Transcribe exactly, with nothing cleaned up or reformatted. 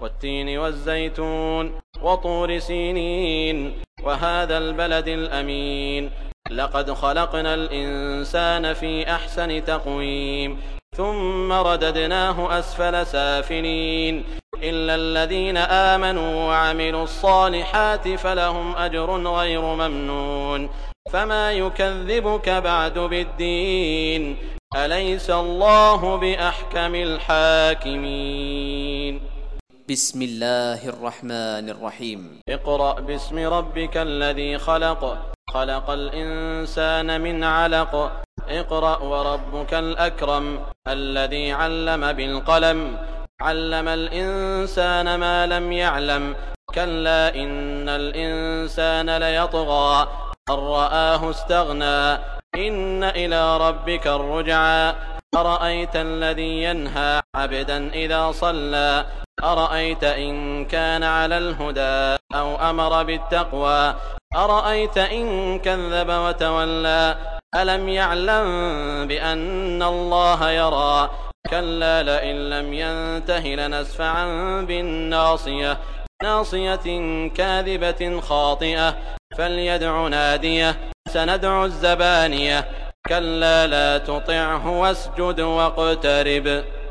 والتين والزيتون وطور سينين وهذا البلد الأمين لقد خلقنا الإنسان في أحسن تقويم ثم رددناه أسفل سافلين إلا الذين آمنوا وعملوا الصالحات فلهم أجر غير ممنون فما يكذبك بعد بالدين أليس الله بأحكم الحاكمين. بسم الله الرحمن الرحيم. اقرأ باسم ربك الذي خلق خلق الإنسان من علق اقرأ وربك الأكرم الذي علم بالقلم علم الإنسان ما لم يعلم كلا إن الإنسان ليطغى أن رآه استغنى إن إلى ربك الرجعى أرأيت الذي ينهى عبدا إذا صلى أرأيت إن كان على الهدى أو أمر بالتقوى أرأيت إن كذب وتولى ألم يعلم بأن الله يرى كلا لئن لم ينته لنسفعا بالناصية ناصية كاذبة خاطئة فليدع ناديه سندع الزبانية كلا لا تطعه واسجد واقترب.